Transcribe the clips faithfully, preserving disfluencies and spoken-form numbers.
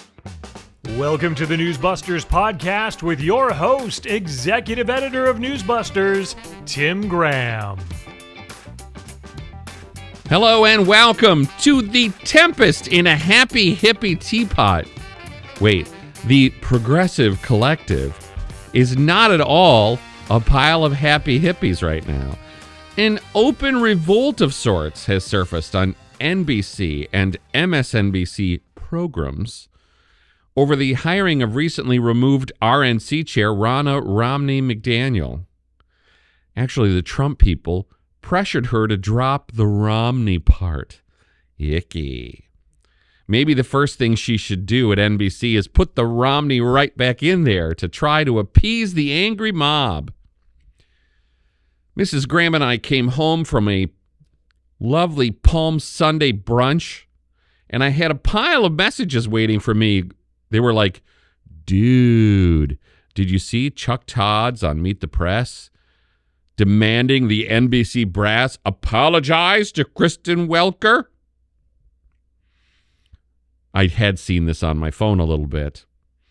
Welcome to the Newsbusters podcast with your host, executive editor of Newsbusters, Tim Graham. Hello and welcome to the Tempest in a Happy Hippie Teapot. Wait, the Progressive Collective is not at all a pile of happy hippies right now. An open revolt of sorts has surfaced on N B C and M S N B C programs over the hiring of recently removed R N C chair Ronna Romney McDaniel. Actually, the Trump people pressured her to drop the Romney part. Icky. Maybe the first thing she should do at N B C is put the Romney right back in there to try to appease the angry mob. Missus Graham and I came home from a lovely Palm Sunday brunch, and I had a pile of messages waiting for me. They were like, dude, did you see Chuck Todd's on Meet the Press demanding the N B C brass apologize to Kristen Welker? I had seen this on my phone a little bit.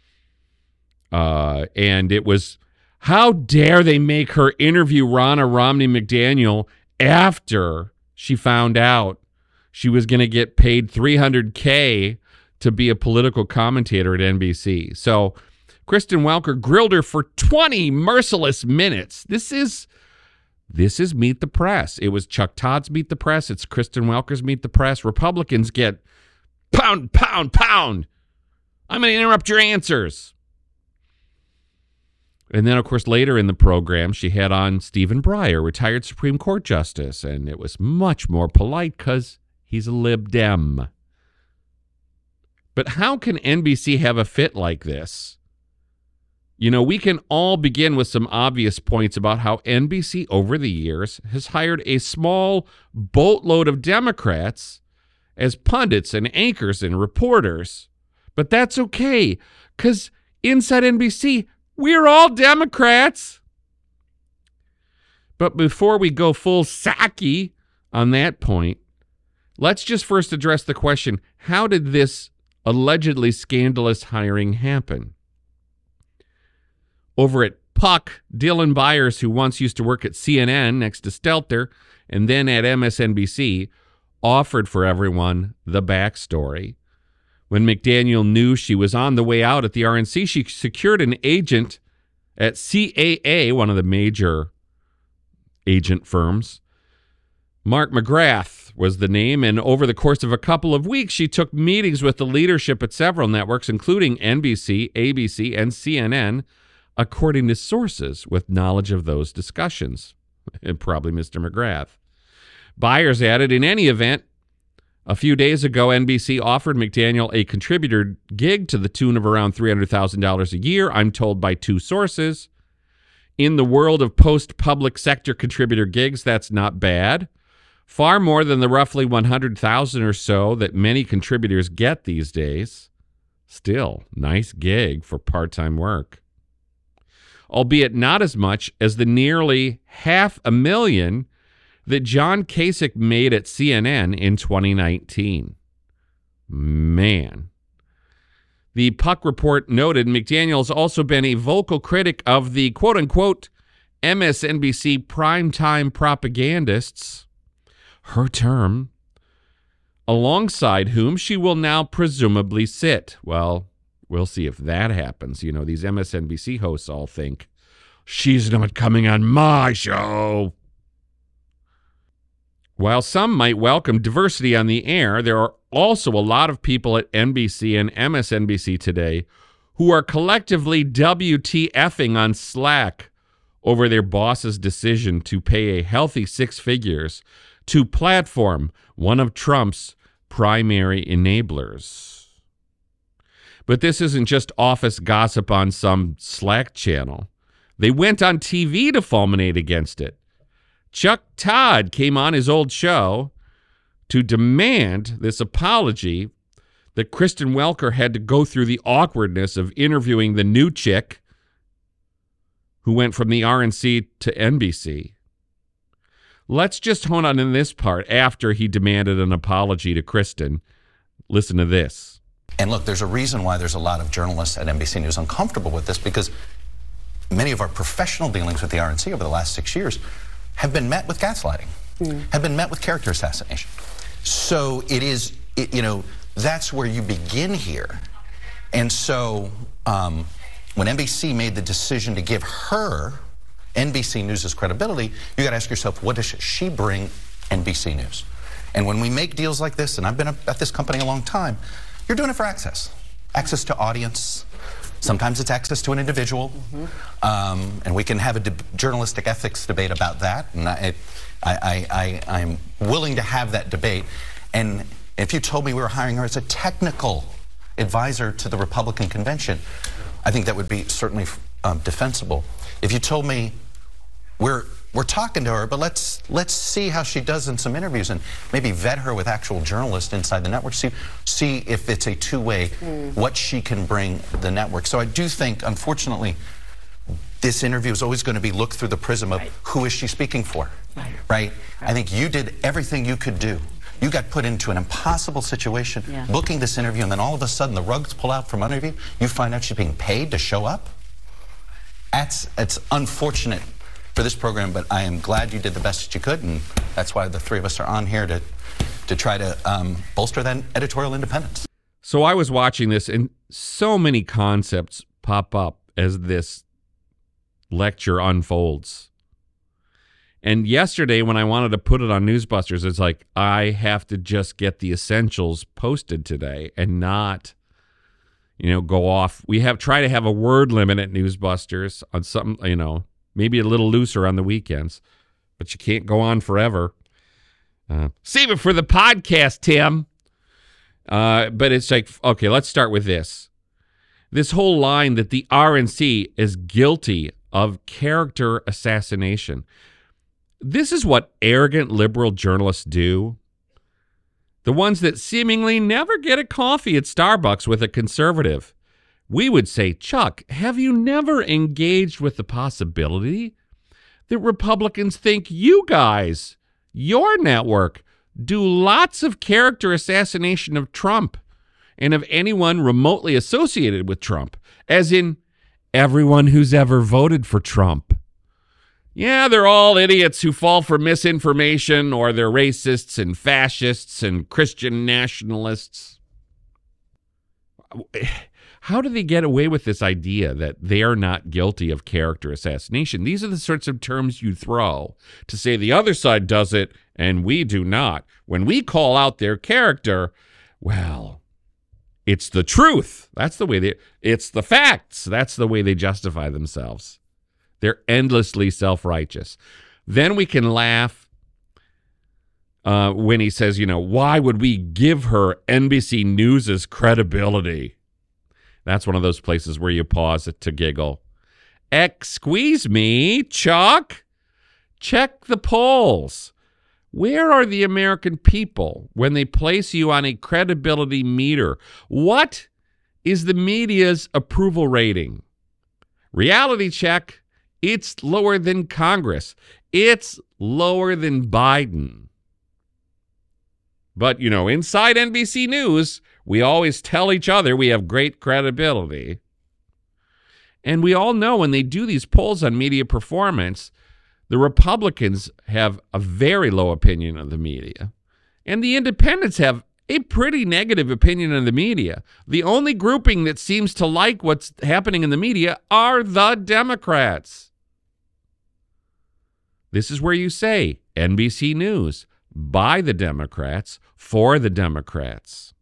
Uh, and it was, how dare they make her interview Ronna Romney McDaniel after she found out she was going to get paid three hundred K to be a political commentator at N B C. So Kristen Welker grilled her for twenty merciless minutes. This is this is Meet the Press. It was Chuck Todd's Meet the Press. It's Kristen Welker's Meet the Press. Republicans get pound, pound, pound. I'm going to interrupt your answers. And then, of course, later in the program, she had on Stephen Breyer, retired Supreme Court Justice, and it was much more polite because he's a Lib Dem. But how can N B C have a fit like this? You know, we can all begin with some obvious points about how N B C over the years has hired a small boatload of Democrats as pundits and anchors and reporters. But that's okay, because inside N B C, we're all Democrats. But before we go full Psaki on that point, let's just first address the question, how did this allegedly scandalous hiring happen? Over at Puck, Dylan Byers, who once used to work at C N N next to Stelter and then at M S N B C, offered for everyone the backstory. When McDaniel knew she was on the way out at the R N C, she secured an agent at C A A, one of the major agent firms. Mark McGrath was the name, and over the course of a couple of weeks, she took meetings with the leadership at several networks, including N B C, A B C, and C N N, according to sources with knowledge of those discussions, and probably Mister McGrath. Byers added, in any event, a few days ago, N B C offered McDaniel a contributor gig to the tune of around three hundred thousand dollars a year, I'm told by two sources. In the world of post-public sector contributor gigs, that's not bad. Far more than the roughly one hundred thousand dollars or so that many contributors get these days. Still, nice gig for part-time work. Albeit not as much as the nearly half a million that John Kasich made at C N N in twenty nineteen. Man. The Puck report noted McDaniel's also been a vocal critic of the quote-unquote M S N B C primetime propagandists, her term, alongside whom she will now presumably sit. Well, we'll see if that happens. You know, these M S N B C hosts all think, she's not coming on my show. While some might welcome diversity on the air, there are also a lot of people at N B C and M S N B C today who are collectively W T F-ing on Slack over their boss's decision to pay a healthy six figures to platform one of Trump's primary enablers. But this isn't just office gossip on some Slack channel. They went on T V to fulminate against it. Chuck Todd came on his old show to demand this apology that Kristen Welker had to go through the awkwardness of interviewing the new chick who went from the R N C to N B C. Let's just hone on in this part after he demanded an apology to Kristen. Listen to this. And look, there's a reason why there's a lot of journalists at N B C News uncomfortable with this, because many of our professional dealings with the R N C over the last six years have been met with gaslighting, mm. have been met with character assassination. So it is, it, you know, that's where you begin here. And so um, when N B C made the decision to give her N B C News' credibility, you got to ask yourself, what does she bring N B C News? And when we make deals like this, and I've been at this company a long time, you're doing it for access. Access to audience. Sometimes it's access to an individual. Mm-hmm. um, and we can have a de- journalistic ethics debate about that. And I, I, I, I, I'm willing to have that debate. And if you told me we were hiring her as a technical advisor to the Republican convention, I think that would be certainly um, defensible. If you told me we're we're talking to her, but let's let's see how she does in some interviews and maybe vet her with actual journalists inside the network, see see if it's a two-way, mm. what she can bring the network. So I do think, unfortunately, this interview is always going to be looked through the prism of right. who is she speaking for, right. right? right? I think you did everything you could do. You got put into an impossible situation, yeah. booking this interview, and then all of a sudden the rugs pull out from under you. You find out she's being paid to show up. That's it's unfortunate for this program, but I am glad you did the best that you could, and that's why the three of us are on here to to try to um, bolster that editorial independence. So I was watching this, and so many concepts pop up as this lecture unfolds. And yesterday, when I wanted to put it on Newsbusters, it's like, I have to just get the essentials posted today and not, you know, go off. We have try to have a word limit at Newsbusters on something, you know, maybe a little looser on the weekends, but you can't go on forever. Uh, save it for the podcast, Tim. Uh, but it's like, okay, let's start with this. This whole line that the R N C is guilty of character assassination. This is what arrogant liberal journalists do. The ones that seemingly never get a coffee at Starbucks with a conservative. We would say, Chuck, have you never engaged with the possibility that Republicans think you guys, your network, do lots of character assassination of Trump and of anyone remotely associated with Trump, as in everyone who's ever voted for Trump? Yeah, they're all idiots who fall for misinformation, or they're racists and fascists and Christian nationalists. How do they get away with this idea that they are not guilty of character assassination? These are the sorts of terms you throw to say the other side does it and we do not. When we call out their character, well, it's the truth. That's the way they, it's the facts. That's the way they justify themselves. They're endlessly self-righteous. Then we can laugh uh, when he says, you know, why would we give her N B C News' credibility? That's one of those places where you pause to giggle. Excuse me, Chuck. Check the polls. Where are the American people when they place you on a credibility meter? What is the media's approval rating? Reality check. It's lower than Congress. It's lower than Biden. But, you know, inside N B C News, we always tell each other we have great credibility. And we all know when they do these polls on media performance, the Republicans have a very low opinion of the media. And the independents have a pretty negative opinion of the media. The only grouping that seems to like what's happening in the media are the Democrats. This is where you say N B C News, by the Democrats, for the Democrats.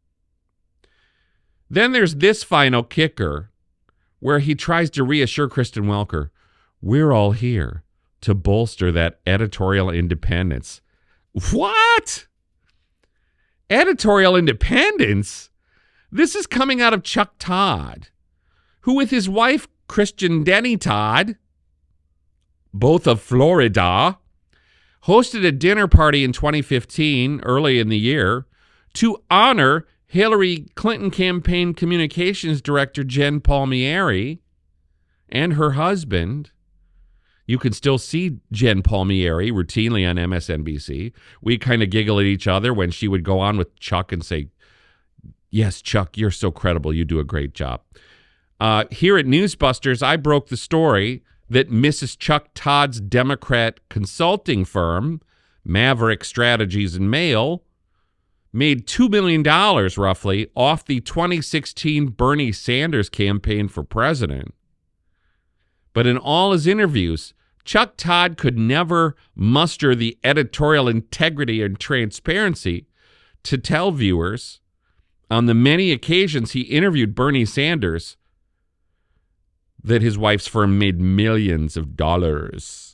Then there's this final kicker where he tries to reassure Kristen Welker, we're all here to bolster that editorial independence. What? Editorial independence? This is coming out of Chuck Todd, who with his wife, Christian Denny Todd, both of Florida, hosted a dinner party in twenty fifteen, early in the year, to honor Hillary Clinton campaign communications director Jen Palmieri and her husband. You can still see Jen Palmieri routinely on M S N B C. We kind of giggle at each other when she would go on with Chuck and say, Yes, Chuck, you're so credible. You do a great job. Uh, here at Newsbusters, I broke the story that Missus Chuck Todd's Democrat consulting firm, Maverick Strategies and Mail, made two million dollars roughly off the twenty sixteen Bernie Sanders campaign for president. But in all his interviews, Chuck Todd could never muster the editorial integrity and transparency to tell viewers on the many occasions he interviewed Bernie Sanders that his wife's firm made millions of dollars.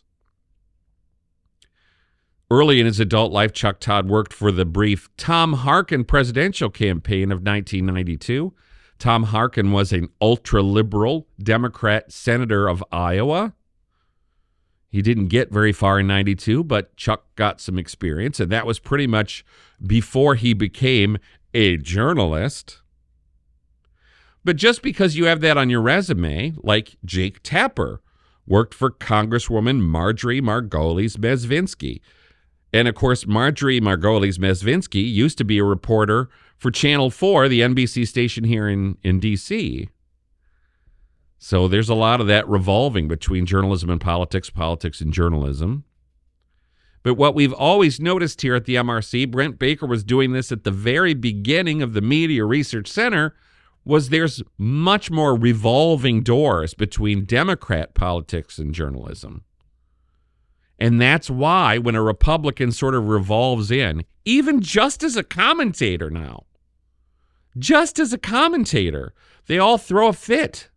Early in his adult life, Chuck Todd worked for the brief Tom Harkin presidential campaign of nineteen ninety-two. Tom Harkin was an ultra-liberal Democrat senator of Iowa. He didn't get very far in ninety-two, but Chuck got some experience, and that was pretty much before he became a journalist. But just because you have that on your resume, like Jake Tapper, worked for Congresswoman Marjorie Margolis-Mezvinsky. And, of course, Marjorie Margolis-Mezvinsky used to be a reporter for Channel four, the N B C station here in, in D C So there's a lot of that revolving between journalism and politics, politics and journalism. But what we've always noticed here at the M R C, Brent Baker was doing this at the very beginning of the Media Research Center, was there's much more revolving doors between Democrat politics and journalism. And that's why when a Republican sort of revolves in, even just as a commentator now, just as a commentator, they all throw a fit.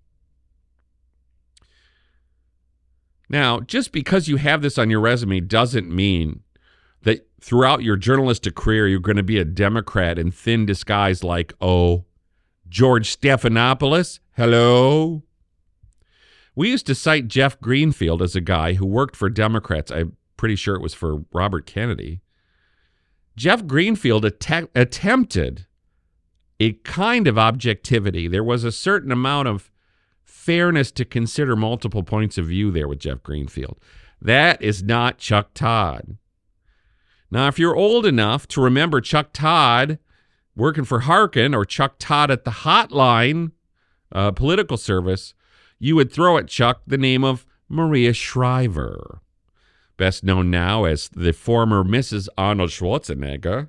Now, just because you have this on your resume doesn't mean that throughout your journalistic career you're going to be a Democrat in thin disguise like, oh, George Stephanopoulos, hello? We used to cite Jeff Greenfield as a guy who worked for Democrats. I'm pretty sure it was for Robert Kennedy. Jeff Greenfield att- attempted a kind of objectivity. There was a certain amount of fairness to consider multiple points of view there with Jeff Greenfield. That is not Chuck Todd. Now, if you're old enough to remember Chuck Todd working for Harkin or Chuck Todd at the Hotline uh, political service, you would throw at Chuck the name of Maria Shriver, best known now as the former Missus Arnold Schwarzenegger.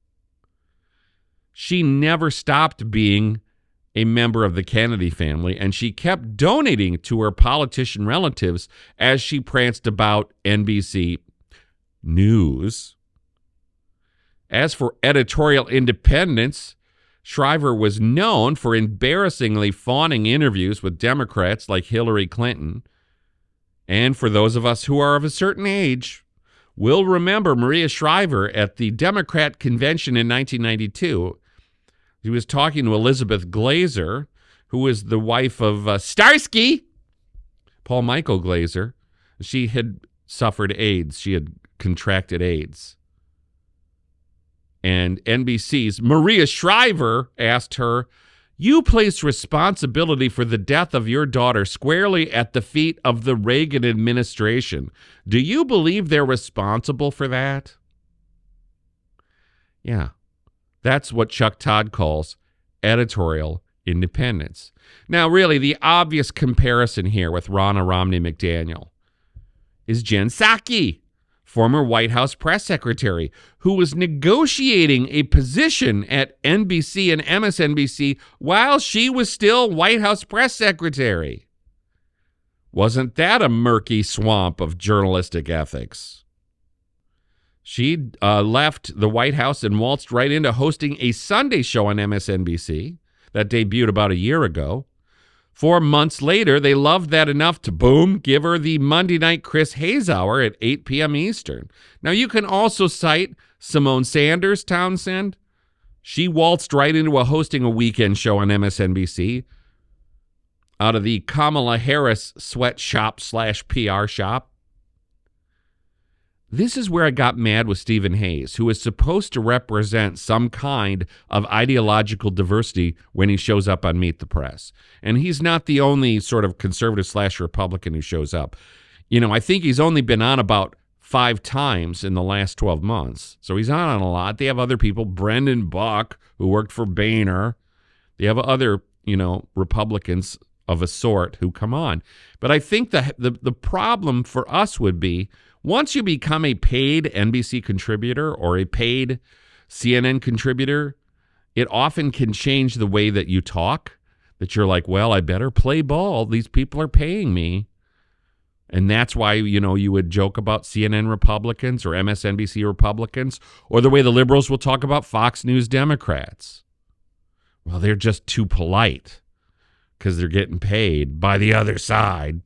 She never stopped being a member of the Kennedy family, and she kept donating to her politician relatives as she pranced about N B C News. As for editorial independence, Shriver was known for embarrassingly fawning interviews with Democrats like Hillary Clinton. And for those of us who are of a certain age, will remember Maria Shriver at the Democrat convention in nineteen ninety-two. She was talking to Elizabeth Glazer, who was the wife of uh, Starsky, Paul Michael Glazer. She had suffered AIDS. She had contracted AIDS. And N B C's Maria Shriver asked her, "You place responsibility for the death of your daughter squarely at the feet of the Reagan administration. Do you believe they're responsible for that?" Yeah, that's what Chuck Todd calls editorial independence. Now, really, the obvious comparison here with Ronna Romney McDaniel is Jen Psaki, former White House press secretary, who was negotiating a position at N B C and M S N B C while she was still White House press secretary. Wasn't that a murky swamp of journalistic ethics? She uh, left the White House and waltzed right into hosting a Sunday show on M S N B C that debuted about a year ago. Four months later, they loved that enough to, boom, give her the Monday night Chris Hayes Hour at eight p.m. Eastern. Now, you can also cite Simone Sanders Townsend. She waltzed right into a hosting a weekend show on M S N B C out of the Kamala Harris sweatshop slash P R shop. This is where I got mad with Stephen Hayes, who is supposed to represent some kind of ideological diversity when he shows up on Meet the Press. And he's not the only sort of conservative slash Republican who shows up. You know, I think he's only been on about five times in the last twelve months. So he's not on a lot. They have other people, Brendan Buck, who worked for Boehner. They have other, you know, Republicans of a sort who come on. But I think the, the, the problem for us would be, once you become a paid N B C contributor or a paid C N N contributor, it often can change the way that you talk, that you're like, well, I better play ball. These people are paying me. And that's why, you know, you would joke about C N N Republicans or M S N B C Republicans, or the way the liberals will talk about Fox News Democrats. Well, they're just too polite because they're getting paid by the other side.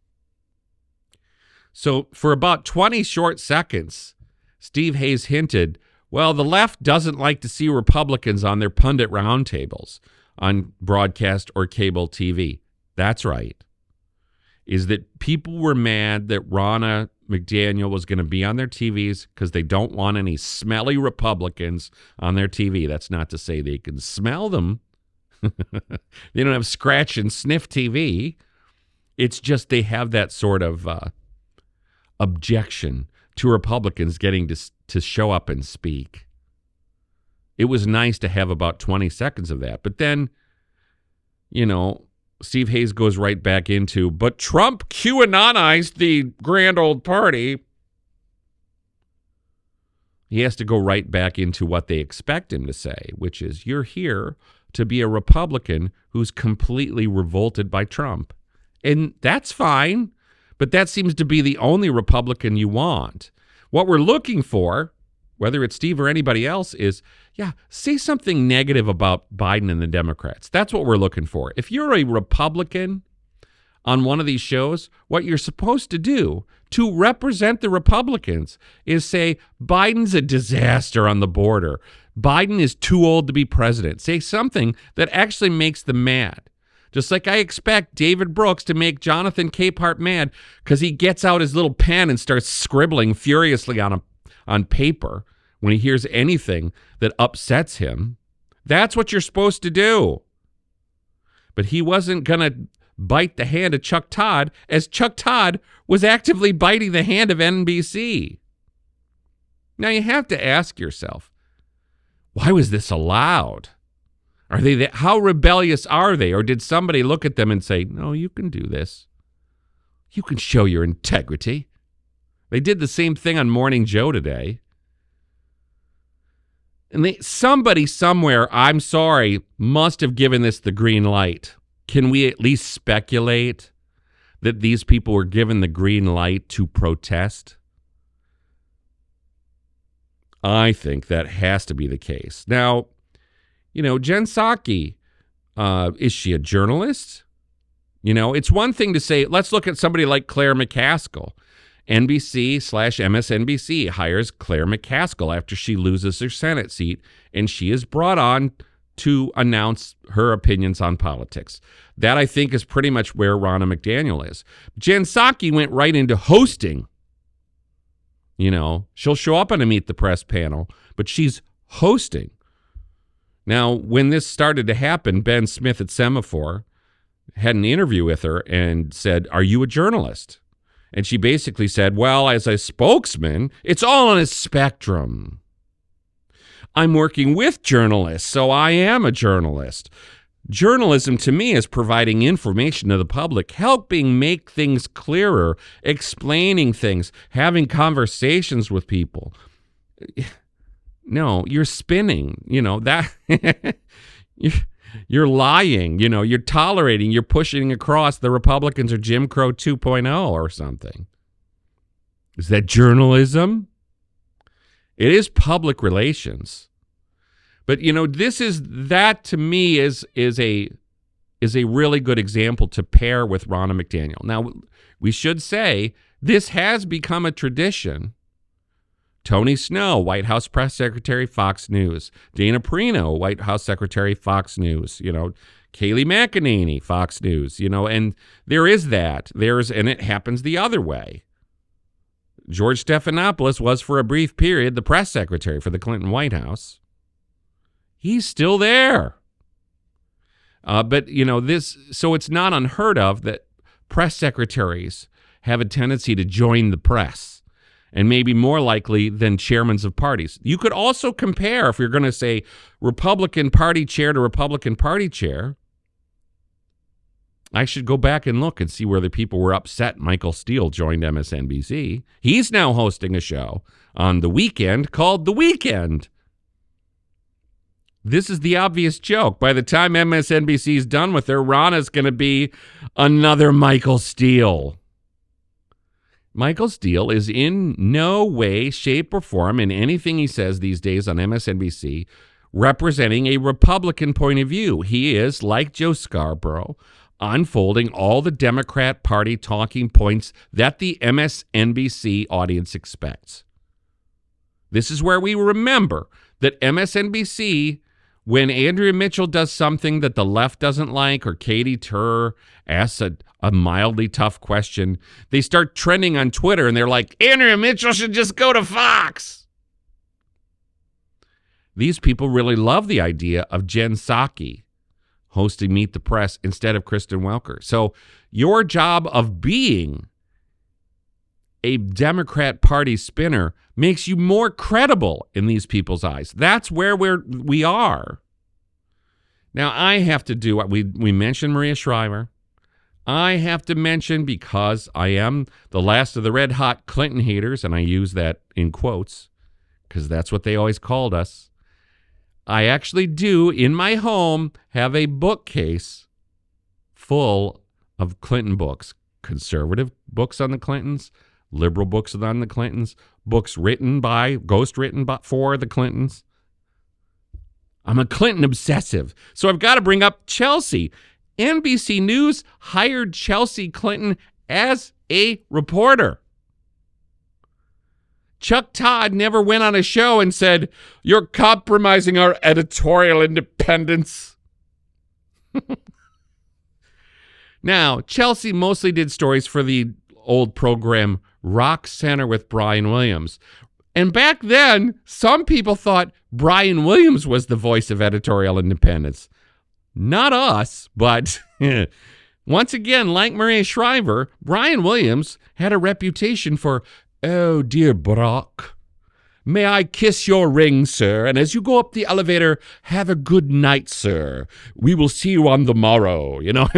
So for about twenty short seconds, Steve Hayes hinted, well, the left doesn't like to see Republicans on their pundit roundtables on broadcast or cable T V. That's right. Is that people were mad that Ronna McDaniel was going to be on their T Vs because they don't want any smelly Republicans on their T V. That's not to say they can smell them. They don't have scratch and sniff T V. It's just they have that sort of uh, objection to Republicans getting to, to show up and speak. It was nice to have about twenty seconds of that. But then, you know, Steve Hayes goes right back into, but Trump QAnonized the grand old party. He has to go right back into what they expect him to say, which is, you're here to be a Republican who's completely revolted by Trump. And that's fine, but that seems to be the only Republican you want. What we're looking for, whether it's Steve or anybody else, is, yeah, say something negative about Biden and the Democrats. That's what we're looking for. If you're a Republican on one of these shows, what you're supposed to do to represent the Republicans is say, Biden's a disaster on the border. Biden is too old to be president. Say something that actually makes them mad. Just like I expect David Brooks to make Jonathan Capehart mad because he gets out his little pen and starts scribbling furiously on a, on paper when he hears anything that upsets him. That's what you're supposed to do. But he wasn't going to bite the hand of Chuck Todd, as Chuck Todd was actively biting the hand of N B C. Now you have to ask yourself, why was this allowed? Are they that, how rebellious are they? Or did somebody look at them and say, no, you can do this. You can show your integrity. They did the same thing on Morning Joe today. And they, somebody somewhere, I'm sorry, must have given this the green light. Can we at least speculate that these people were given the green light to protest? I think that has to be the case. Now, you know, Jen Psaki, uh, is she a journalist? You know, it's one thing to say, let's look at somebody like Claire McCaskill. N B C slash M S N B C hires Claire McCaskill after she loses her Senate seat, and she is brought on to announce her opinions on politics. That, I think, is pretty much where Ronna McDaniel is. Jen Psaki went right into hosting. You know, she'll show up on a Meet the Press panel, but she's hosting. Now, when this started to happen, Ben Smith at Semaphore had an interview with her and said, are you a journalist? And she basically said, well, as a spokesman, it's all on a spectrum. I'm working with journalists, so I am a journalist. Journalism to me is providing information to the public, helping make things clearer, explaining things, having conversations with people. No, you're spinning, you know, that you're, you're lying, you know, you're tolerating, you're pushing across the Republicans are Jim Crow two point oh or something. Is that journalism? It is public relations. But, you know, this is, that to me is is a is a really good example to pair with Ronna McDaniel. Now, we should say this has become a tradition. Tony Snow, White House press secretary, Fox News. Dana Perino, White House secretary, Fox News. You know, Kayleigh McEnany, Fox News. You know, and there is that. There's, and it happens the other way. George Stephanopoulos was for a brief period the press secretary for the Clinton White House. He's still there. Uh, but, you know, this, so it's not unheard of that press secretaries have a tendency to join the press and maybe more likely than chairmen of parties. You could also compare, if you're going to say Republican Party chair to Republican Party chair, I should go back and look and see where the people were upset Michael Steele joined M S N B C. He's now hosting a show on The Weekend called The Weekend. This is the obvious joke. By the time M S N B C is done with her, Rana's going to be another Michael Steele. Michael Steele is in no way, shape, or form in anything he says these days on M S N B C representing a Republican point of view. He is, like Joe Scarborough, unfolding all the Democrat Party talking points that the M S N B C audience expects. This is where we remember that M S N B C, when Andrea Mitchell does something that the left doesn't like, or Katie Tur asks a, a mildly tough question, they start trending on Twitter and they're like, Andrea Mitchell should just go to Fox. These people really love the idea of Jen Psaki hosting Meet the Press instead of Kristen Welker. So your job of being a Democrat Party spinner makes you more credible in these people's eyes. That's where we're, we are. Now, I have to do what we, we mentioned Maria Shriver. I have to mention, because I am the last of the red hot Clinton haters, and I use that in quotes because that's what they always called us. I actually do, in my home, have a bookcase full of Clinton books, conservative books on the Clintons, liberal books on the Clintons, books written by, ghost written by, for the Clintons. I'm a Clinton obsessive. So I've got to bring up Chelsea. N B C News hired Chelsea Clinton as a reporter. Chuck Todd never went on a show and said, "You're compromising our editorial independence." Now, Chelsea mostly did stories for the old program Rock Center with Brian Williams. And back then, some people thought Brian Williams was the voice of editorial independence. Not us, but once again, like Maria Shriver, Brian Williams had a reputation for, "Oh, dear Brock, may I kiss your ring, sir? And as you go up the elevator, have a good night, sir. We will see you on the morrow." You know,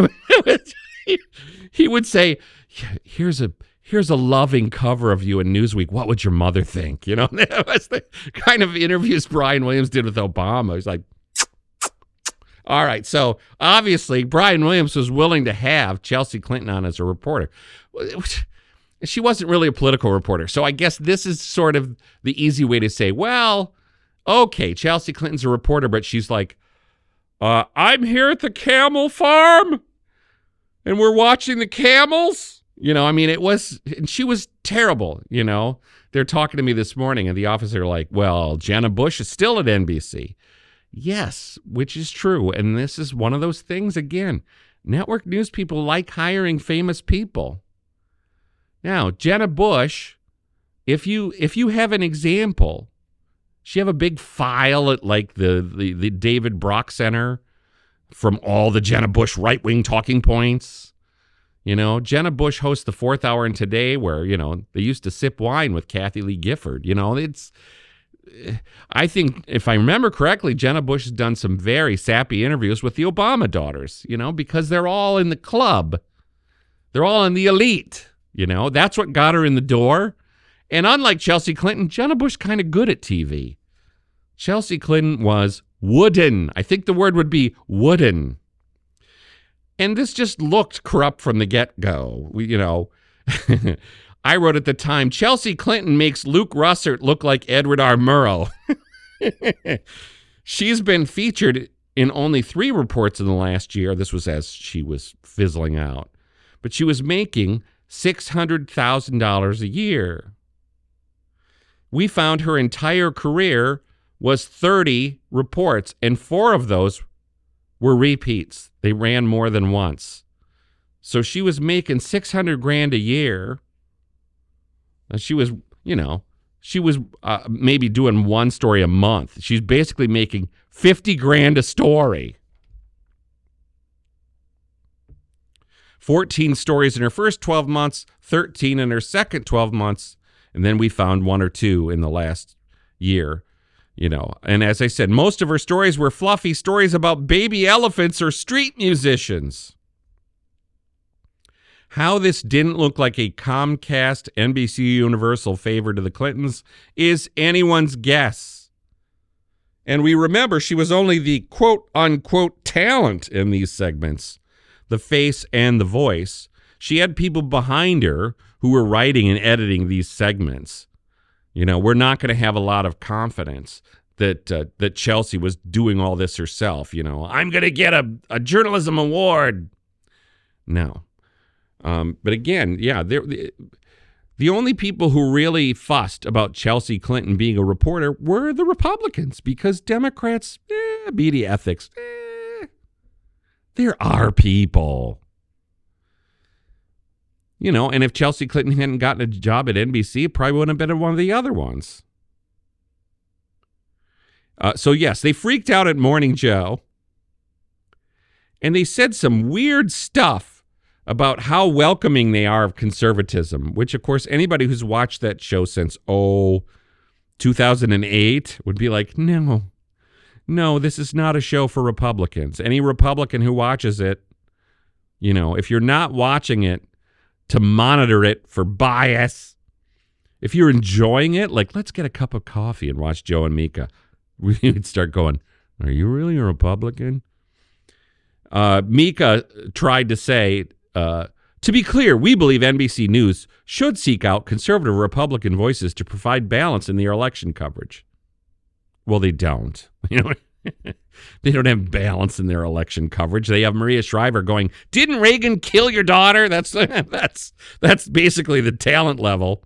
he would say, here's a here's a loving cover of you in Newsweek. What would your mother think? You know, that was the kind of interviews Brian Williams did with Obama. He's like, all right. So obviously, Brian Williams was willing to have Chelsea Clinton on as a reporter. She wasn't really a political reporter. So I guess this is sort of the easy way to say, well, okay, Chelsea Clinton's a reporter, but she's like, uh, I'm here at the camel farm and we're watching the camels. You know, I mean, it was, and she was terrible, you know. They're talking to me this morning and the office are like, well, Jenna Bush is still at N B C. Yes, which is true. And this is one of those things, again, network news people like hiring famous people. Now, Jenna Bush, if you if you have an example, she have a big file at like the, the, the David Brock Center from all the Jenna Bush right-wing talking points. You know, Jenna Bush hosts the fourth hour in Today where, you know, they used to sip wine with Kathy Lee Gifford. You know, it's, I think, if I remember correctly, Jenna Bush has done some very sappy interviews with the Obama daughters, you know, because they're all in the club. They're all in the elite. You know, that's what got her in the door. And unlike Chelsea Clinton, Jenna Bush kind of good at T V. Chelsea Clinton was wooden. I think the word would be wooden. And this just looked corrupt from the get-go. We, you know, I wrote at the time, Chelsea Clinton makes Luke Russert look like Edward R. Murrow. She's been featured in only three reports in the last year. This was as she was fizzling out. But she was making six hundred thousand dollars a year. We found her entire career was thirty reports, and four of those were repeats. They ran more than once. So she was making six hundred grand a year. And she was, you know, she was uh, maybe doing one story a month. She's basically making fifty grand a story. fourteen stories in her first twelve months, thirteen in her second twelve months, And then we found one or two in the last year, you know. And as I said, most of her stories were fluffy stories about baby elephants or street musicians. How this didn't look like a Comcast N B C Universal favor to the Clintons is anyone's guess. And we remember she was only the quote-unquote talent in these segments, the face and the voice. She had people behind her who were writing and editing these segments. You know, we're not going to have a lot of confidence that uh, that Chelsea was doing all this herself. You know, I'm going to get a, a journalism award. No. Um, but again, yeah, the, the only people who really fussed about Chelsea Clinton being a reporter were the Republicans, because Democrats, eh, media ethics, eh, there are people. You know, and if Chelsea Clinton hadn't gotten a job at N B C, it probably wouldn't have been one of the other ones. Uh, so, yes, they freaked out at Morning Joe. And they said some weird stuff about how welcoming they are of conservatism, which, of course, anybody who's watched that show since, oh, two thousand eight would be like, no, no, this is not a show for Republicans. Any Republican who watches it, you know, if you're not watching it to monitor it for bias, if you're enjoying it, like, let's get a cup of coffee and watch Joe and Mika, we would start going, are you really a Republican? Uh, Mika tried to say, uh, to be clear, we believe N B C News should seek out conservative Republican voices to provide balance in their election coverage. Well, they don't. You know, they don't have balance in their election coverage. They have Maria Shriver going, "Didn't Reagan kill your daughter?" That's that's that's basically the talent level.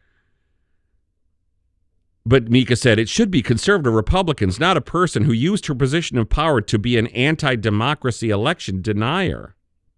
But Mika said it should be conservative Republicans, not a person who used her position of power to be an anti-democracy election denier.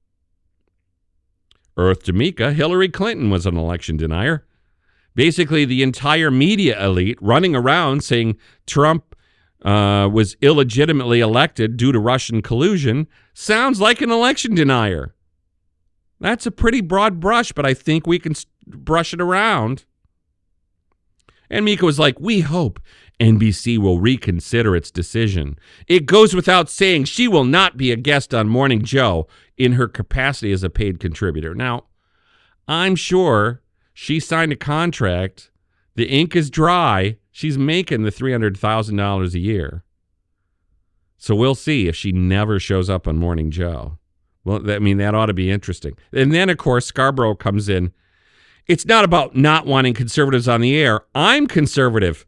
Earth to Mika, Hillary Clinton was an election denier. Basically, the entire media elite running around saying Trump uh, was illegitimately elected due to Russian collusion sounds like an election denier. That's a pretty broad brush, but I think we can brush it around. And Mika was like, we hope N B C will reconsider its decision. It goes without saying she will not be a guest on Morning Joe in her capacity as a paid contributor. Now, I'm sure she signed a contract. The ink is dry. She's making the three hundred thousand dollars a year. So we'll see if she never shows up on Morning Joe. Well, I mean, that ought to be interesting. And then, of course, Scarborough comes in. It's not about not wanting conservatives on the air. I'm conservative.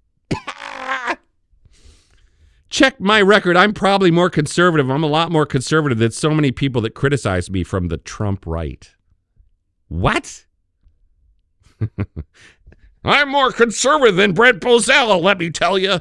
Check my record. I'm probably more conservative. I'm a lot more conservative than so many people that criticize me from the Trump right. What? I'm more conservative than Brett Bozella, let me tell you.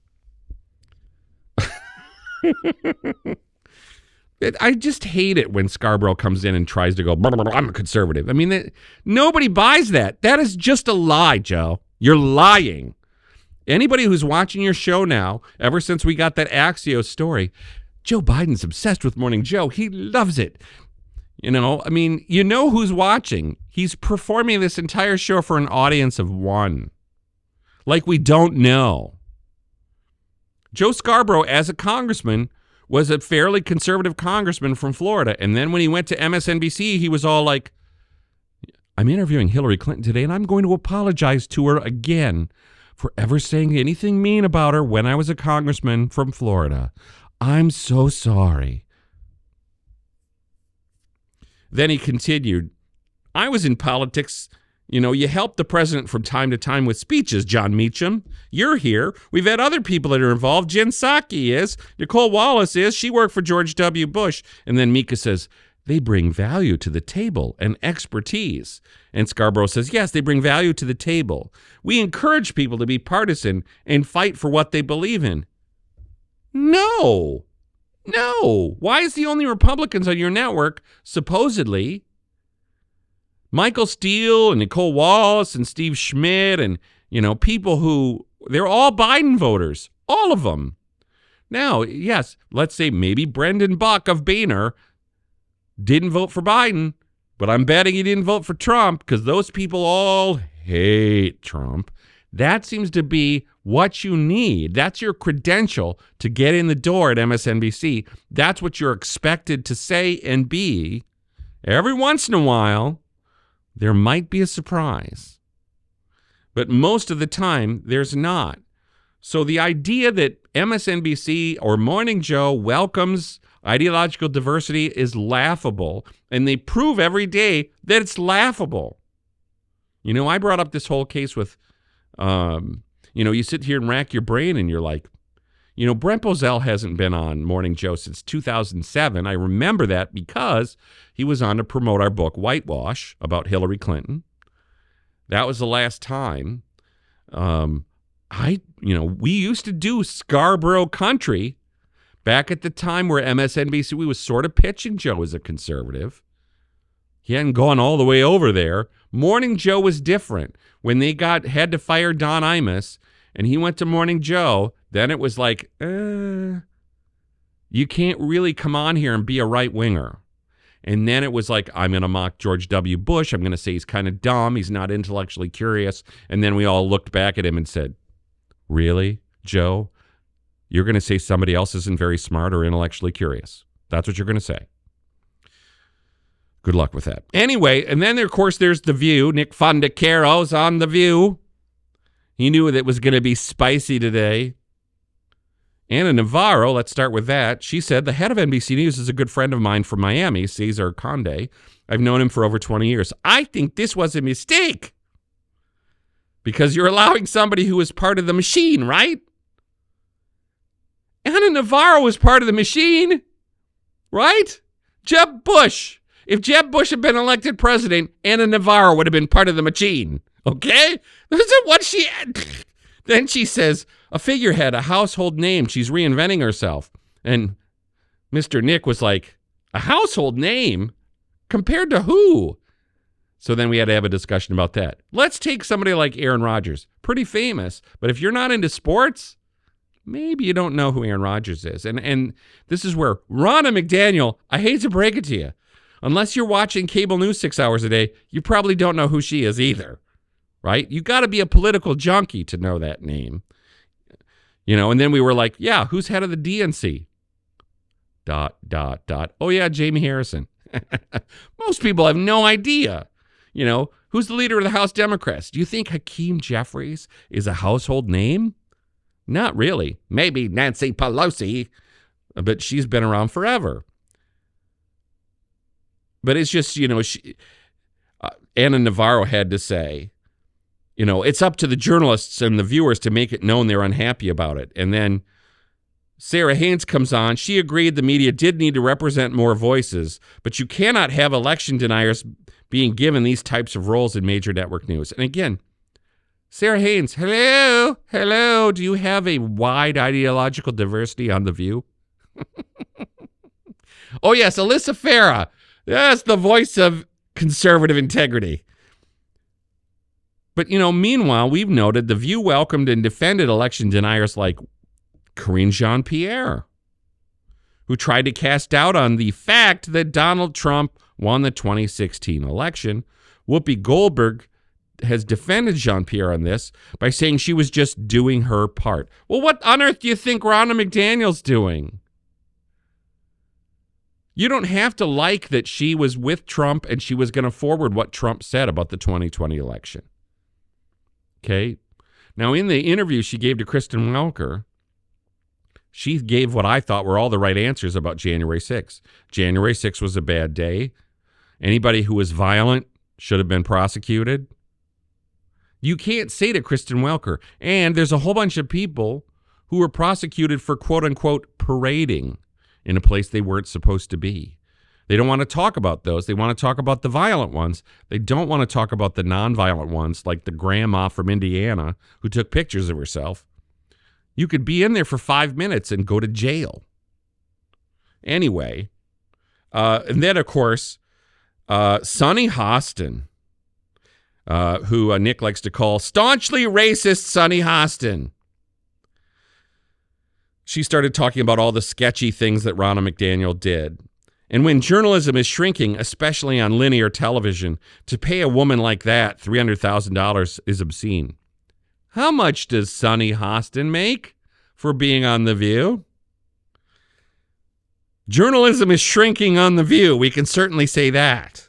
I just hate it when Scarborough comes in and tries to go, I'm a conservative. I mean, that, nobody buys that. That is just a lie, Joe. You're lying. Anybody who's watching your show now, ever since we got that Axios story, Joe Biden's obsessed with Morning Joe. He loves it. You know, I mean, you know who's watching. He's performing this entire show for an audience of one. Like we don't know. Joe Scarborough, as a congressman, was a fairly conservative congressman from Florida. And then when he went to M S N B C, he was all like, I'm interviewing Hillary Clinton today, and I'm going to apologize to her again for ever saying anything mean about her when I was a congressman from Florida. I'm so sorry. Then he continued, I was in politics. You know, you help the president from time to time with speeches, John Meacham. You're here. We've had other people that are involved. Jen Psaki is. Nicole Wallace is. She worked for George W. Bush. And then Mika says, they bring value to the table and expertise. And Scarborough says, yes, they bring value to the table. We encourage people to be partisan and fight for what they believe in. No. No. Why is the only Republicans on your network, supposedly, Michael Steele and Nicole Wallace and Steve Schmidt and, you know, people who, they're all Biden voters, all of them. Now, yes, let's say maybe Brendan Buck of Boehner didn't vote for Biden, but I'm betting he didn't vote for Trump because those people all hate Trump. That seems to be what you need. That's your credential to get in the door at M S N B C. That's what you're expected to say and be. Every once in a while, there might be a surprise. But most of the time, there's not. So the idea that M S N B C or Morning Joe welcomes ideological diversity is laughable, and they prove every day that it's laughable. You know, I brought up this whole case with, um, you know, you sit here and rack your brain, and you're like, you know, Brent Bozell hasn't been on Morning Joe since two thousand seven. I remember that because he was on to promote our book, Whitewash, about Hillary Clinton. That was the last time. Um, I, you know, we used to do Scarborough Country back at the time where M S N B C was sort of pitching Joe as a conservative. He hadn't gone all the way over there. Morning Joe was different. When they got had to fire Don Imus and he went to Morning Joe, then it was like, uh, you can't really come on here and be a right-winger. And then it was like, I'm going to mock George W. Bush. I'm going to say he's kind of dumb. He's not intellectually curious. And then we all looked back at him and said, really, Joe? You're going to say somebody else isn't very smart or intellectually curious. That's what you're going to say. Good luck with that. Anyway, and then, of course, there's The View. Nick Fondacaro's on The View. He knew that it was going to be spicy today. Ana Navarro, let's start with that. She said, the head of N B C News is a good friend of mine from Miami, Cesar Conde. I've known him for over twenty years. I think this was a mistake because you're allowing somebody who is part of the machine, right? Ana Navarro was part of the machine, right? Jeb Bush. If Jeb Bush had been elected president, Ana Navarro would have been part of the machine, okay? This is what she had. Then she says, a figurehead, a household name. She's reinventing herself. And Mister Nick was like, a household name? Compared to who? So then we had to have a discussion about that. Let's take somebody like Aaron Rodgers. Pretty famous. But if you're not into sports, maybe you don't know who Aaron Rodgers is. And, and this is where Ronna McDaniel, I hate to break it to you, unless you're watching cable news six hours a day, you probably don't know who she is either. Right? You got to be a political junkie to know that name. You know, and then we were like, yeah, who's head of the D N C? Dot, dot, dot. Oh, yeah, Jamie Harrison. Most people have no idea. You know, who's the leader of the House Democrats? Do you think Hakeem Jeffries is a household name? Not really. Maybe Nancy Pelosi, but she's been around forever. But it's just, you know, she, uh, Ana Navarro had to say, you know, it's up to the journalists and the viewers to make it known they're unhappy about it. And then Sarah Haynes comes on. She agreed the media did need to represent more voices, but you cannot have election deniers being given these types of roles in major network news. And again, Sarah Haynes, hello, hello. Do you have a wide ideological diversity on The View? Oh, yes, Alyssa Farah. That's the voice of conservative integrity. But, you know, meanwhile, we've noted The View welcomed and defended election deniers like Karine Jean-Pierre, who tried to cast doubt on the fact that Donald Trump won the twenty sixteen election. Whoopi Goldberg has defended Jean-Pierre on this by saying she was just doing her part. Well, what on earth do you think Ronna McDaniel's doing? You don't have to like that she was with Trump and she was going to forward what Trump said about the twenty twenty election. Okay. Now, in the interview she gave to Kristen Welker, she gave what I thought were all the right answers about January sixth. January sixth was a bad day. Anybody who was violent should have been prosecuted. You can't say to Kristen Welker, and there's a whole bunch of people who were prosecuted for quote unquote parading in a place they weren't supposed to be. They don't want to talk about those. They want to talk about the violent ones. They don't want to talk about the nonviolent ones, like the grandma from Indiana who took pictures of herself. You could be in there for five minutes and go to jail. Anyway, uh, and then, of course, uh, Sunny Hostin, uh, who uh, Nick likes to call staunchly racist Sunny Hostin. She started talking about all the sketchy things that Ronna McDaniel did. And when journalism is shrinking, especially on linear television, to pay a woman like that three hundred thousand dollars is obscene. How much does Sunny Hostin make for being on The View? Journalism is shrinking on The View. We can certainly say that.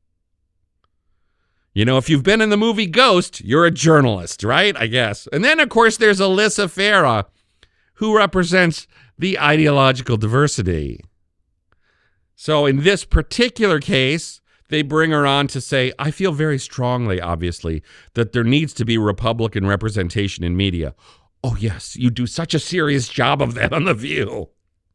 You know, if you've been in the movie Ghost, you're a journalist, right? I guess. And then, of course, there's Alyssa Farah, who represents the ideological diversity. So in this particular case, they bring her on to say, I feel very strongly, obviously, that there needs to be Republican representation in media. Oh, yes, you do such a serious job of that on The View.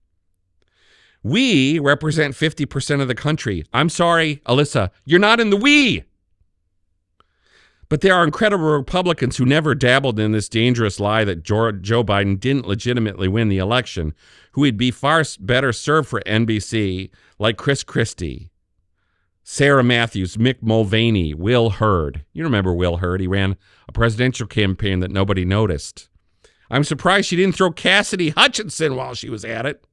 We represent fifty percent of the country. I'm sorry, Alyssa, you're not in the we. But there are incredible Republicans who never dabbled in this dangerous lie that Joe Biden didn't legitimately win the election, who would be far better served for N B C, like Chris Christie, Sarah Matthews, Mick Mulvaney, Will Hurd. You remember Will Hurd? He ran a presidential campaign that nobody noticed. I'm surprised she didn't throw Cassidy Hutchinson while she was at it.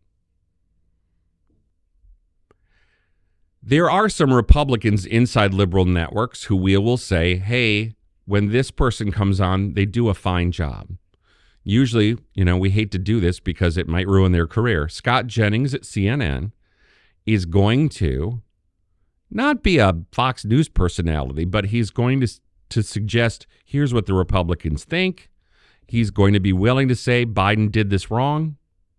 There are some Republicans inside liberal networks who we will say, hey, when this person comes on, they do a fine job. Usually, you know, we hate to do this because it might ruin their career. Scott Jennings at C N N is going to not be a Fox News personality, but he's going to, to suggest, here's what the Republicans think. He's going to be willing to say Biden did this wrong.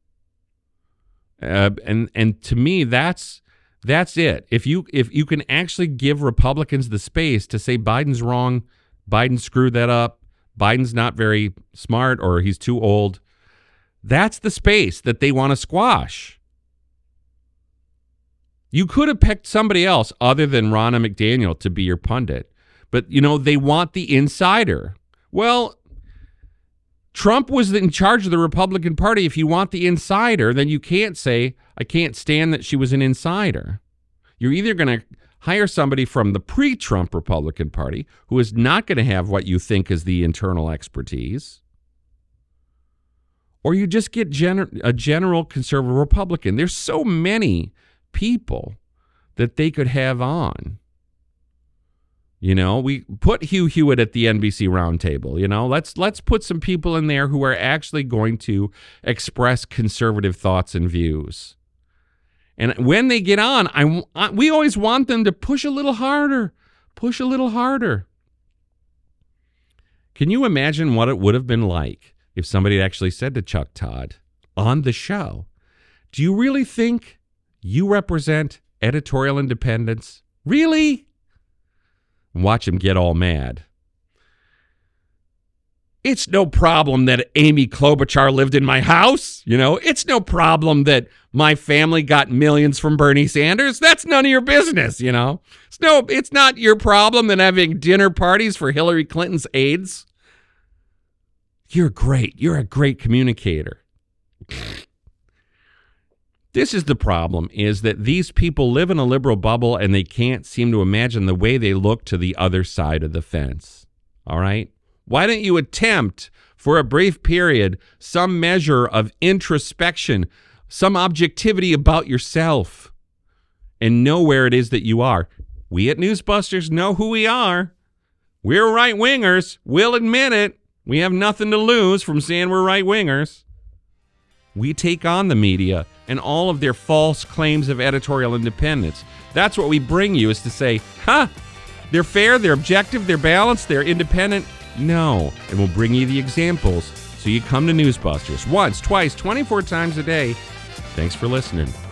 Uh, and and to me, that's that's it. If you if you can actually give Republicans the space to say Biden's wrong, Biden screwed that up, Biden's not very smart, or he's too old, that's the space that they want to squash. You could have picked somebody else other than Ronna McDaniel to be your pundit, but you know they want the insider. Well, Trump was in charge of the Republican Party. If you want the insider, then you can't say, I can't stand that she was an insider. You're either going to hire somebody from the pre-Trump Republican Party who is not going to have what you think is the internal expertise, or you just get gener- a general conservative Republican. There's so many people that they could have on. You know, we put Hugh Hewitt at the N B C roundtable. You know, let's let's put some people in there who are actually going to express conservative thoughts and views. And when they get on, I, I we always want them to push a little harder, push a little harder. Can you imagine what it would have been like if somebody had actually said to Chuck Todd on the show, do you really think you represent editorial independence? Really? Watch him get all mad. It's no problem that Amy Klobuchar lived in my house. You know, it's no problem that my family got millions from Bernie Sanders. That's none of your business, you know. It's no, it's not your problem that having dinner parties for Hillary Clinton's aides. You're great. You're a great communicator. This is the problem, is that these people live in a liberal bubble and they can't seem to imagine the way they look to the other side of the fence. All right? Why don't you attempt, for a brief period, some measure of introspection, some objectivity about yourself, and know where it is that you are? We at Newsbusters know who we are. We're right-wingers. We'll admit it. We have nothing to lose from saying we're right-wingers. We take on the media and all of their false claims of editorial independence. That's what we bring you, is to say, huh, they're fair, they're objective, they're balanced, they're independent. No. And we'll bring you the examples so you come to Newsbusters once, twice, twenty-four times a day. Thanks for listening.